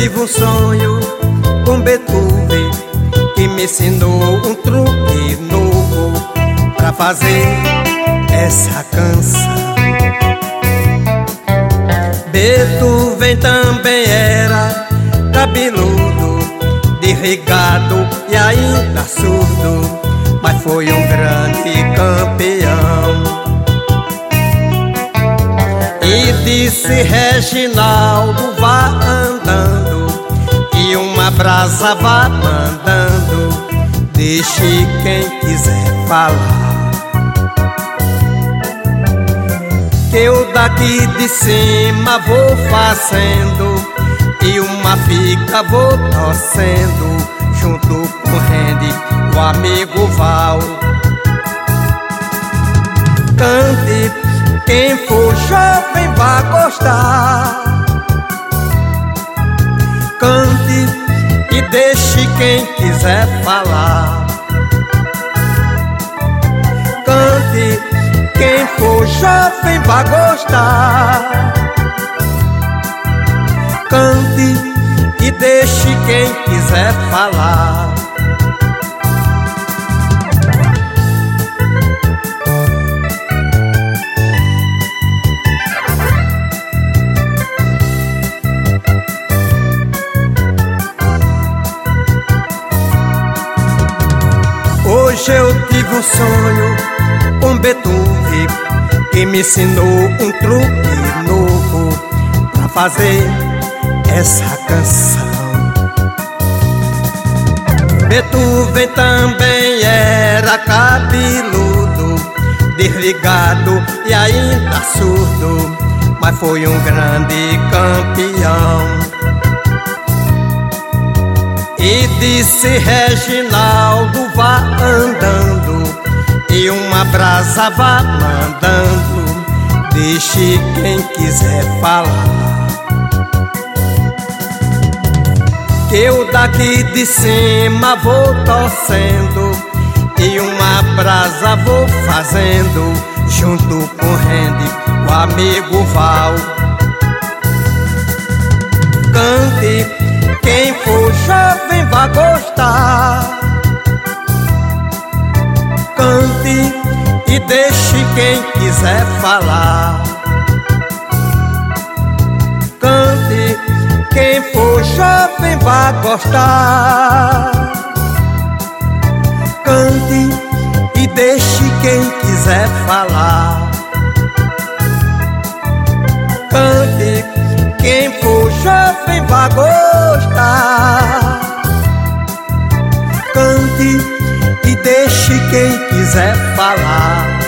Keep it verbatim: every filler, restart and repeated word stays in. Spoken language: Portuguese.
tive um sonho com Beethoven, que me ensinou um truque novo pra fazer essa canção. Beethoven também era cabeludo, desregado e ainda surdo, mas foi um grande campeão. E disse: Reginaldo, vá andando e uma brasa vá mandando, deixe quem quiser falar, que eu daqui de cima vou fazendo e uma fica vou torcendo, junto com o Randy, o amigo Val. Cante, quem for jovem vai gostar. Cante e deixe quem quiser falar. Cante, quem for jovem vai gostar. Cante e deixe quem quiser falar. Hoje eu tive um sonho com Beethoven, que me ensinou um truque novo pra fazer essa canção. Beethoven também era cabeludo, desligado e ainda surdo, mas foi um grande campeão. E disse: Reginaldo, vá andando e uma brasa vá mandando, deixe quem quiser falar, que eu daqui de cima vou torcendo e uma brasa vou fazendo, junto com o Randy, o amigo Val. Cante, quem for jovem vai gostar. Cante e deixe quem quiser falar. Cante, quem for jovem vai gostar. Cante e deixe quem quiser falar. Cante, quem for jovem vai gostar. Cante e deixe quem quiser falar.